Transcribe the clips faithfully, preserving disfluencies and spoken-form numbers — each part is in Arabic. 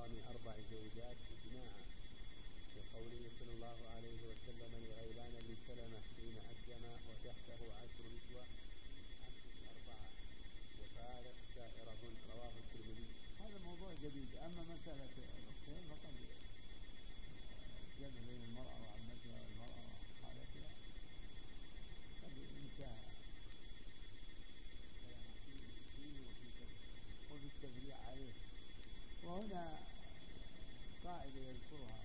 من أربع زوجات إجماعا، لقوله صلى الله عليه وسلم لغيلان بن سلمة حين أسلم وتحته عشر نسوة أمسك أربعة وفارق سائرهن، رواه الترمذي. هذا موضوع جديد. أما مسألة الأختين فقد جمع بين المرأة وعمتها والمرأة وخالتها قد انتهى فيه وفي التفريع عليه. وهنا قاعدة يذكرها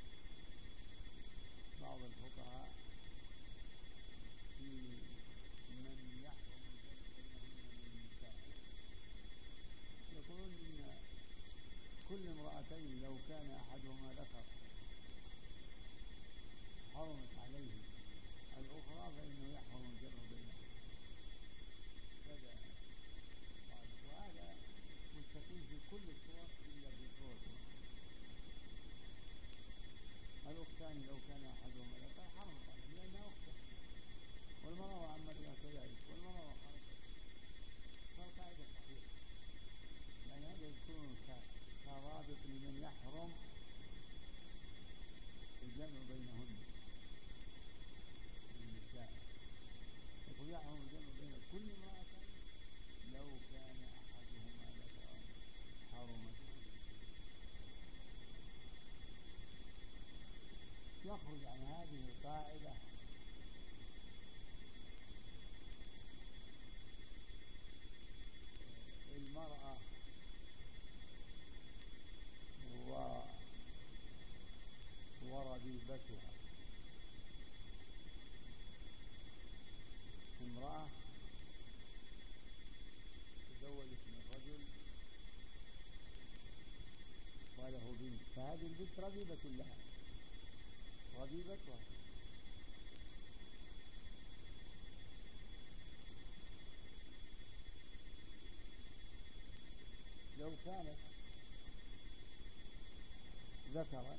بعض الفقهاء في من يحرم الجمع بينهن من النساء، يقولون إن كل امرأتين لو كان أحدهما ذكر حرمت عليه الأخرى فإنه يحرم الجمع بينهما. هذا وهذا مستقيم في كل الصور إلا في صور الأختان لو كان أحدهما ذكر حرمت عليه لأنها أخته، والمرأة وعمتها كذلك، والمرأة وخالتها، فالقاعدة صحيحة. يعني هذا يكون كرابط لمن يحرم الجمع بينهن من النساء، يقول يحرم الجمع بين كل امرأتين لو كان أحدهما ذكرا حرمت. يخرج عن هذه القاعدة المرأة وربيبتها. امرأة تزوجت من رجل وله بنت، فهذه البنت ربيبة لها، ربيبتها. لو كانت ذكرا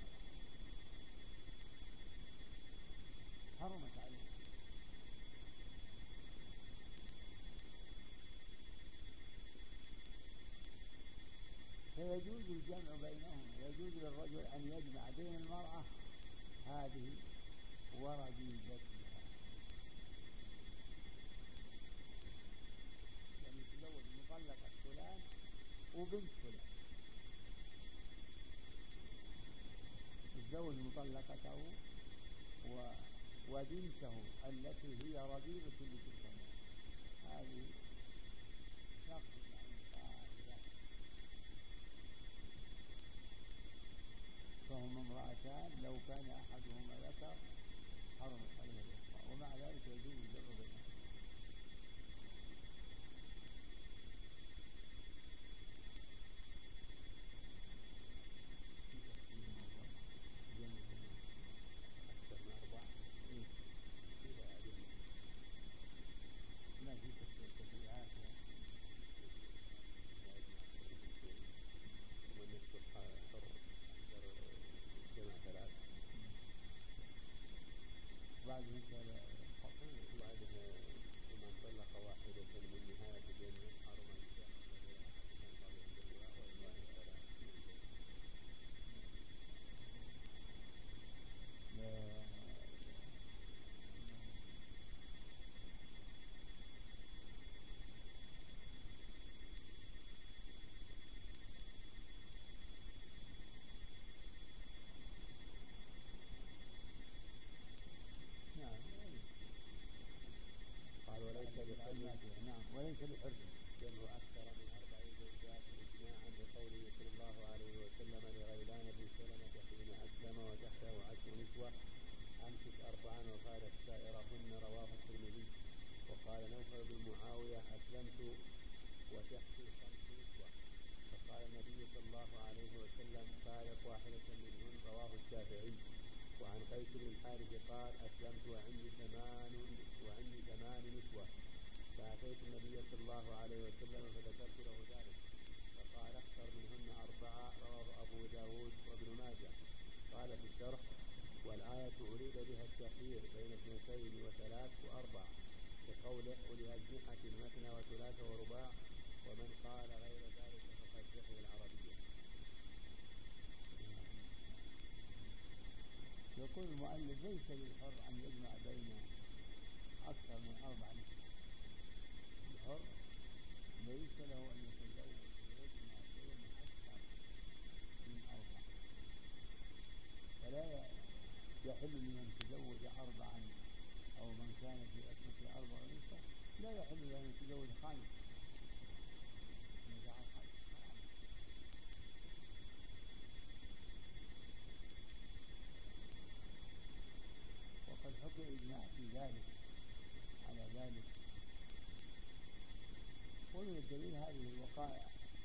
حرمت عليه، فيجوز الجمع بينهم، يجوز للرجل أن يجمع بين المرأة هذه وربيبتها، يعني يتزوج مطلقة فلان وبنت فلان، يتزوج مطلقته و... وبنته التي هي ربيبة لتلك المرأة. هذه تخرج عن القاعدة، فهما امرأتان لو كان أحدهما ذكر حرمت عليه الأخرى، ومع ذلك يجوز الجمع بينهما. ما في تفريعات ومن يكتب حر جمع ثلاث بعد مثال حصل وبعدها ومن طلق واحدة من نهاية الجمع حرم النساء وغيرها حتى قال عند الرواء والله ثلاث. قال وليس بحرم نعم وليس بحرم جمع أكثر من أربع زوجات إجماعا، لقوله صلى الله عليه وسلم لغيلان بن سلمة حين أسلم وتحته عشر نسوة أمسك أربعا وفارق سائرهن، رواه الترمذي. وقال نوفل بن معاوية أسلمت وتحتي خمس نسوة، فقال النبي صلى الله عليه وسلم فارق واحدة منهن، رواه الشافعي. وعن قيس بن الحارث قال أسلمت وعندي ثمان وعندي ثمان نسوة، فأتيت النبي صلى الله عليه وسلم فذكرت له ذلك، فقال اختر منهن أربعة، رواه أبو داود وابن ماجه. قال في الشرح والآية أريد بها التخيير بين اثنتين وثلاث وأربع، كقوله ولأجنحة مثنى وثلاث ورباع، ومن قال غير ذلك فقد جهل العربية. ليس للحر أن يجمع بين أكثر من أربع نساء. الحر ليس له أن يتزوج ويجمع بين أكثر من أربع، فلا يحل لمن تزوج أربعا أو من كان في عصمته أربع نساء لا يحل له أن يتزوج خامسة. وقد حكم إجماع في ذلك على ذلك. ومن الدليل هذه الوقائع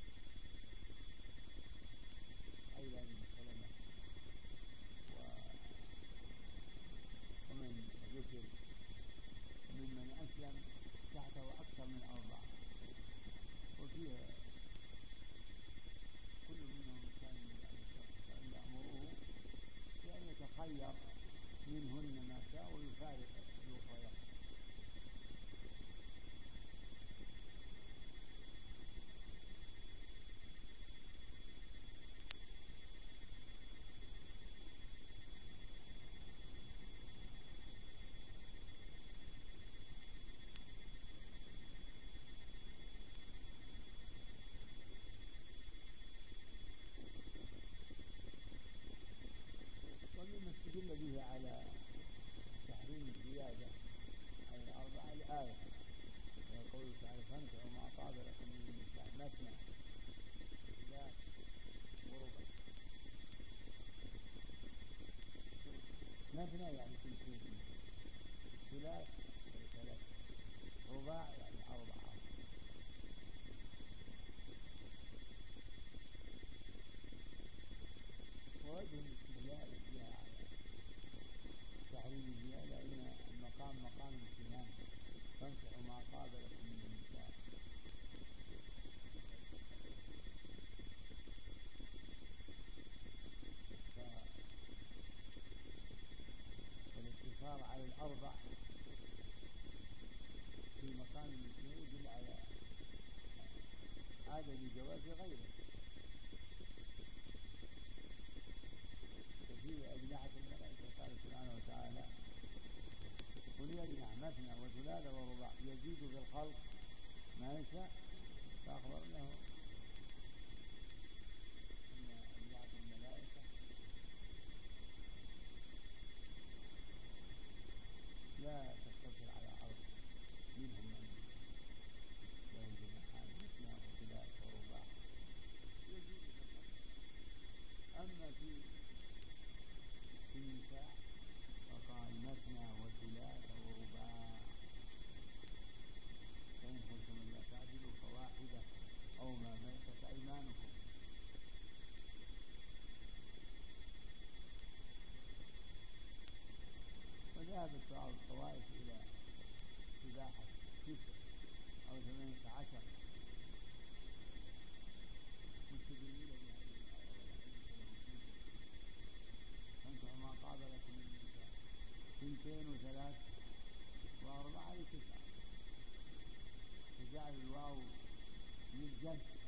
أيضا سلمة ومن ذكر ممن أسلم تحته أكثر من أربعة، وفيها كل منهم كان يأمره بأن يتخير منهن ما شاء ويفارق الأخريات. ومما استدل به على تحريم الزيادة على الأربعة الآية قوله تعالى فانكحوا ما طاب لكم من النساء مثنى وثلاث ورباع. مثنى يعني ثلثين، ثلاث يعني ثلاث، رباع يعني أربعة. ووجه الاستدلال فيها على تحريم الزيادة أن المقام مقام امتنان، فانكحوا ما طاب لكم من النساء. فالاقتصار على الأربع في مقام الاثنين يدل على عدم جواز غيره. وفي أجنحة الملائكة قال سبحانه وتعالى قل يجنح مثنى وثلاث ورباع يزيد في الخلق ما يشاء. فأخبر له أن أجنحة الملائكة لا تقتصر على أرض، منهم من له جناحان مثنى وثلاث ورباع يزيد في الخلق. أما في النساء فقال مثنى وثلاث ورباع، فإن خفتم ألا تعدلوا فواحدة أو ما ملكت أيمانكم. وذهبت بعض الطوائف إلى إباحة تسع أو ثمانية عشر مستدلين بهذه الآية والحديث الموجود فانكحوا ما طاب لكم من النساء ثنتين وثلاث وأربعة لتسعة، فجعل الواو للجمع